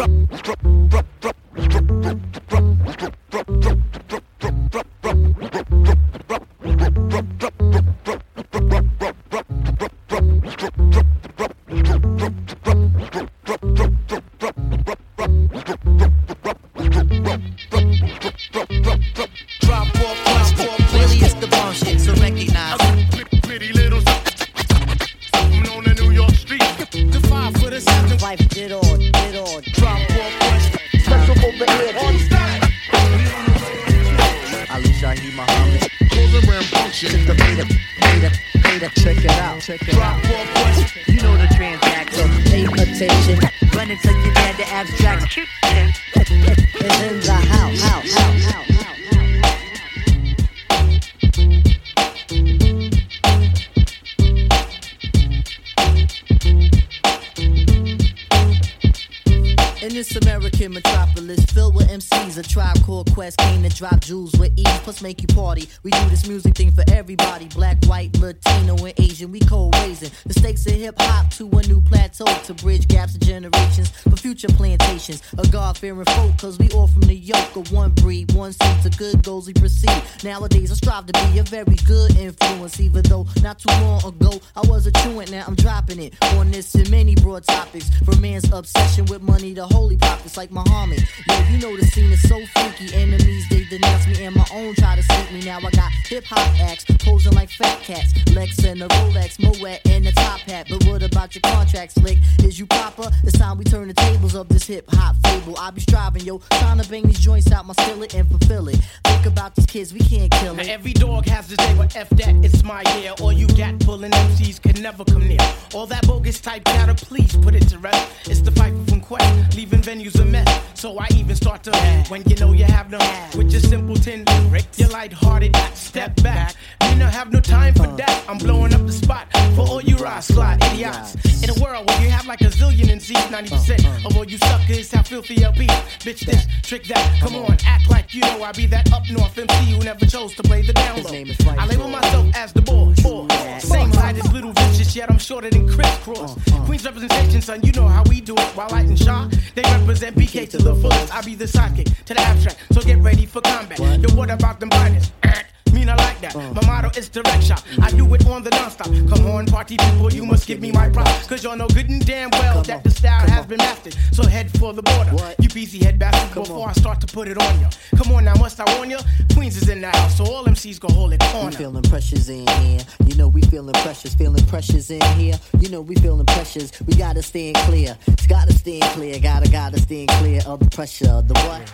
Make you party. We do this music thing for everybody. Black, white, Latino, and Asian. We co-raising the stakes of hip-hop to a new plateau, to bridge gaps of generations for future plantations. A God-fearing folk, cause we all from the yoke of one breed, one seed to good goals we proceed. Nowadays I strive to be a very good influence, even though not too long ago I was a truant. Now I'm dropping it on this and many broad topics, from man's obsession with money to holy prophets like Muhammad. Yeah, you know the scene is so freaky. Enemies, they denounce me, and my own try to sneak me. Now I got hip-hop acts posing like fat cats, Lex and a Rolex, Moet and a top hat. But what about your contract, slick? Is you proper? It's time we turn the tables of this hip-hop fable. I be striving, yo, trying to bang these joints out my skillet and fulfill it. Think about these kids, we can't kill it. Every dog has his day, but F that, it's my year. All you gat pulling MCs can never come near. All that bogus type chatter, please put it to rest. It's the fight from Quest, leaving venues a mess. So I even start to when you know you have no with your simpleton lyrics. You're lighthearted, step back. Me not have no time for that. I'm blowing up the spot for all you ride slide idiots. In a world where you have like a zillion MCs, 90% of all you suckers have filthy LBs. Bitch this, trick that, come on, act like you know I be that up north MC who never chose to play the down low. I label myself as the boy. Same height as Little Vicious, yet I'm shorter than Crisscross. Queen's representation, son, you know how we do it. While Light and Shaw, they represent BK to the fullest. I be the sidekick to the abstract, so get ready for combat. Yo, what about them binders? Me not like that. My motto is direct shot. I do it on the non-stop. Come on, party people, you must give me my props. Cause y'all know good and damn well that the style has been mastered. So head for the border. You busy head back before I start to put it on ya. Come on now, must I warn ya? Queens is in the house, so all MCs gon' hold it on. We feeling pressures in here. You know we feeling pressures in here. You know we feeling pressures. We gotta stand clear. It's gotta stand clear. Gotta stand clear of the pressure of the what?